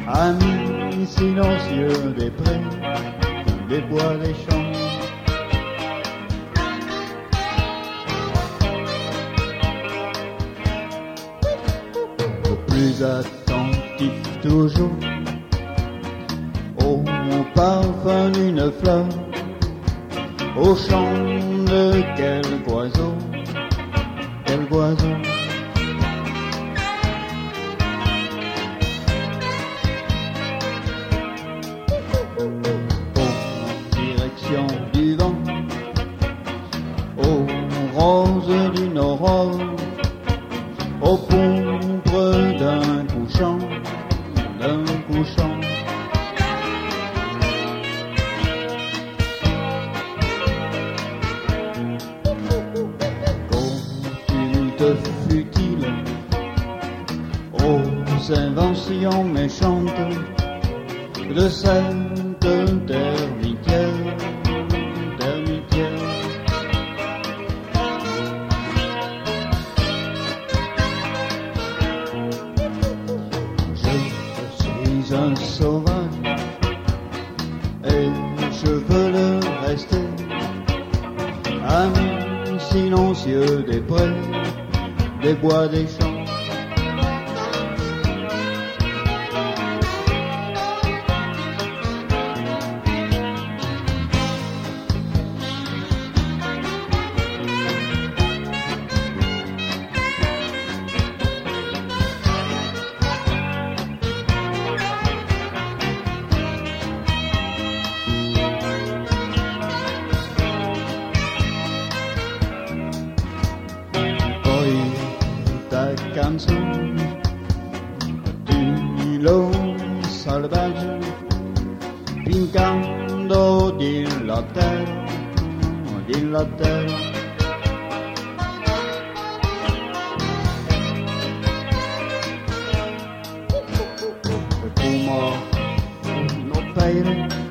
Amis silencieux des prés, des bois, des champs. Plus attentif toujours au parfum d'une fleur, au chant de quelque oiseau, quel oiseau. Aux directions du vent, aux roses d'une aurore, aux pompes d'un couchant, d'un couchant. Consulte futile aux inventions méchantes de cette termitière, termitière. Je suis un sauvage et je veux le rester, ami silencieux des prés, des bois, des champs. Ta canzone di lo salvaggio pincando di la terra, di la terra. Fumo no peire